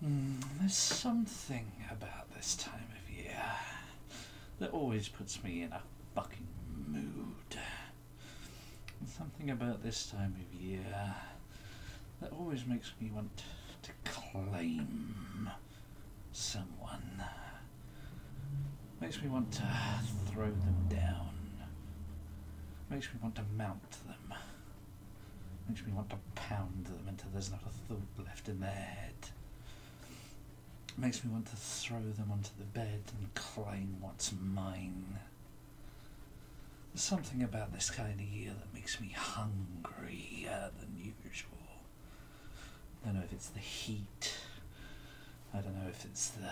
There's something about this time of year that always puts me in a fucking mood. Something about this time of year that always makes me want to claim someone. Makes me want to throw them down. Makes me want to mount them. Makes me want to pound them until there's not a thought left in their head. Makes me want to throw them onto the bed and claim what's mine. There's something about this kind of year that makes me hungrier than usual. I don't know if it's the heat. I don't know if it's the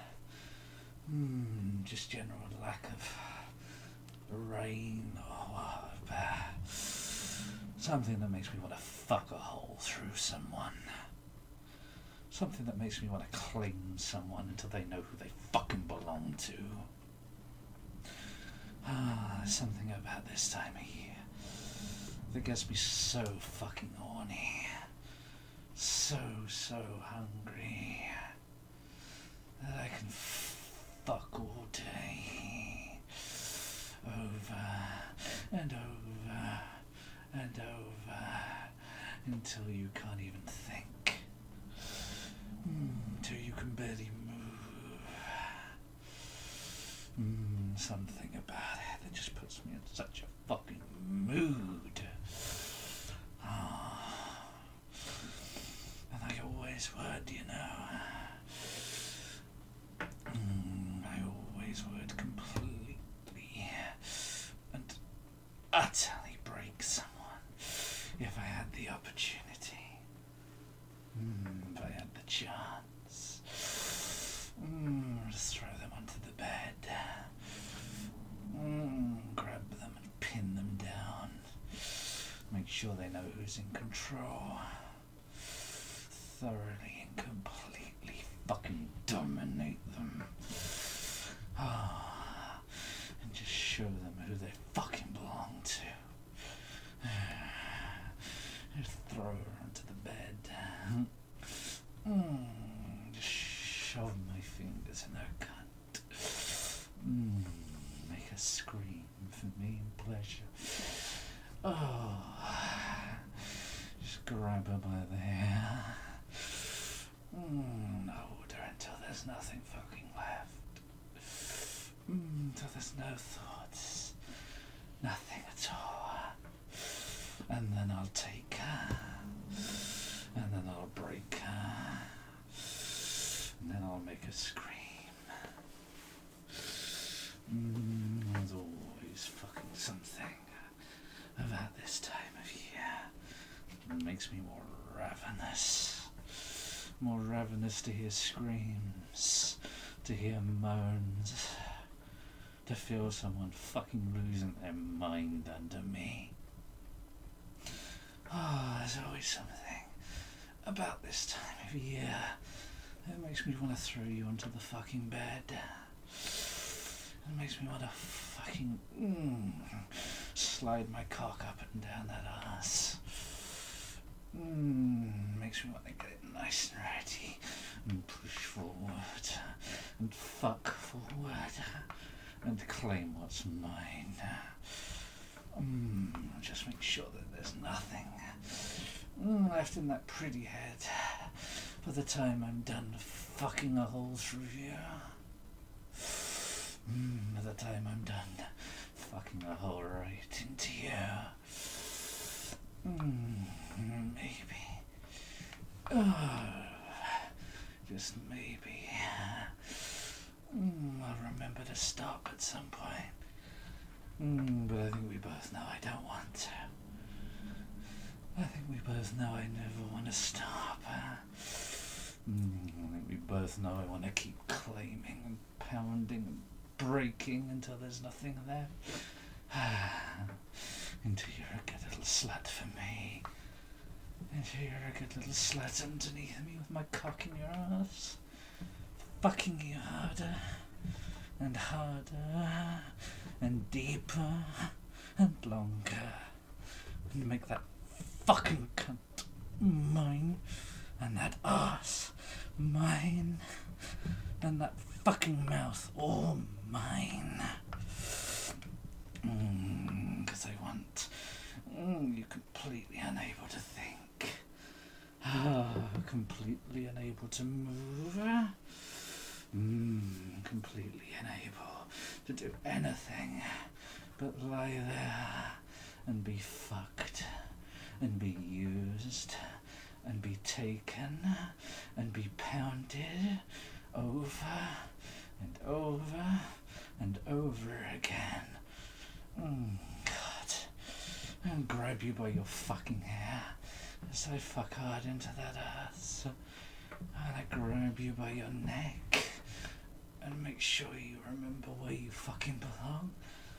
just general lack of rain or something that makes me want to fuck a hole through someone. Something that makes me want to claim someone until they know who they fucking belong to. Something about this time of year that gets me so fucking horny. So hungry that I can fuck all day. Over and over and over until you can't even think. Till you can barely move. Something about it that just puts me in such a fucking mood. And I always would, you know. I always would completely and utterly break someone if I had the opportunity. If I had the chance. Just throw them onto the bed. Grab them and pin them down. Make sure they know who's in control. Thoroughly and completely fucking dominate them. And just show them who they fucking belong to. Just throw her onto the bed. Just shove my fingers in her cunt. Make her scream for me in pleasure. Just grab her by the hair. Hold her until there's nothing fucking left. Until there's no thoughts. Nothing at all. And then I'll take her. And then I'll break her. And then I'll make her scream. There's always fucking something about this time of year. It makes me more ravenous. More ravenous to hear screams, to hear moans, to feel someone fucking losing their mind under me. There's always something about this time of year that makes me want to throw you onto the fucking bed. It makes me want to fucking slide my cock up and down that ass. Makes me want to get it nice and ready and push forward and fuck forward and claim what's mine. Just make sure that there's nothing left in that pretty head by the time I'm done fucking a hole through you. By the time I'm done fucking a hole right into you. Maybe. Just maybe. I'll remember to stop at some point. But I think we both know I don't want to. I think we both know I never want to stop. I think we both know I want to keep claiming and pounding and breaking until there's nothing left. Until you're a good little slut for me. Until you're a good little slut underneath me with my cock in your ass. Fucking you harder and harder and deeper and longer. And make that fucking cunt mine and that ass mine. And that fucking mouth, all mine. 'Cause I want you completely unable to think. Completely unable to move. Completely unable to do anything but lie there and be fucked and be used and be taken and be pounded over and over and over again. God. I'll grab you by your fucking hair as I fuck hard into that ass. And I grab you by your neck and make sure you remember where you fucking belong.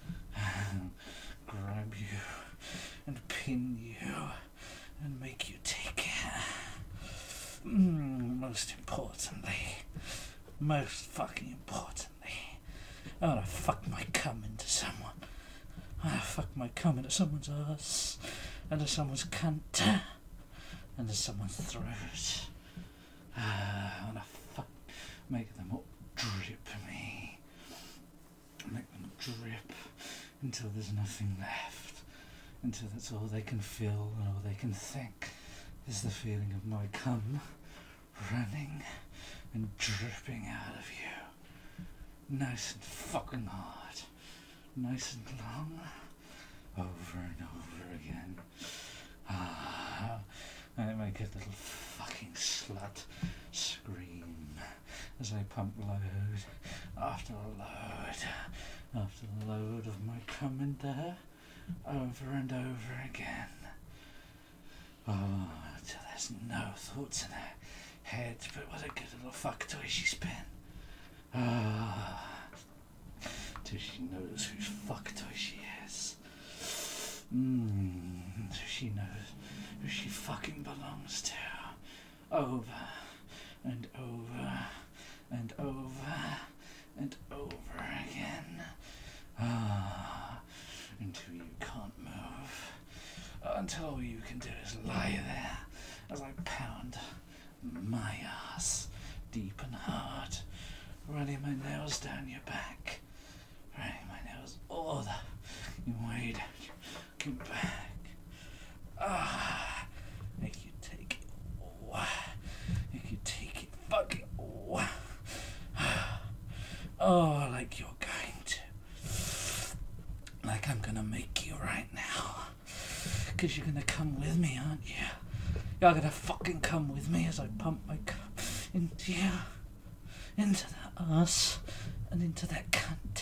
Grab you and pin you and make you take it. Most fucking importantly, I wanna fuck my cum into someone. I wanna fuck my cum into someone's ass, into someone's cunt, into someone's throat. I wanna make them all drip me. Make them drip until there's nothing left. Until that's all they can feel and all they can think is the feeling of my cum running and dripping out of you. Nice and fucking hard. Nice and long. Over and over again. I make a little fucking slut scream as I pump load after load after load of my cum in there, over and over again. Till there's no thoughts in her head, but what a good little fuck toy she's been. Till she knows whose fuck toy she is. Till she knows who she fucking belongs to. Over and over and over and over again. Until you can't move. Until all you can do is lie there as I pound my ass deep and hard, running my nails down your back, running my nails all the way down your fucking back. Make you take it. Make you take it fucking. Like you're going to. Like I'm gonna make you right now. 'Cause you're gonna come with me, aren't you? You're gonna fucking come with me as I pump my cup into you. Into that ass and into that cunt.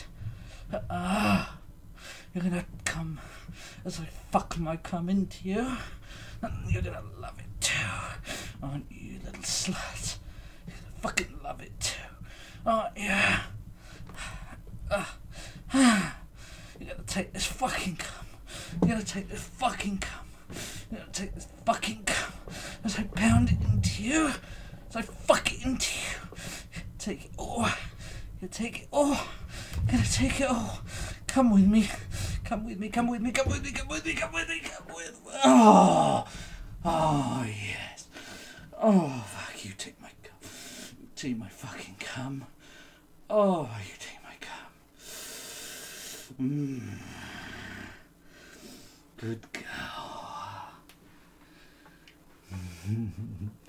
You're gonna come as I fuck my cum into you. And you're gonna love it too. Aren't you, you little slut? You're gonna fucking love it too. Aren't you? You're gonna take this fucking cum. You're gonna take this fucking cum. You're gonna take this fucking cum as I pound it into you. As I fuck it into you. Take it all. You take it all. You're gonna take it all. Come with me. Come with me. Come with me. Come with me. Come with me. Come with me. Come with me. Oh yes. Oh fuck! You take my cum. You take my fucking cum. Oh, you take my cum. Good girl.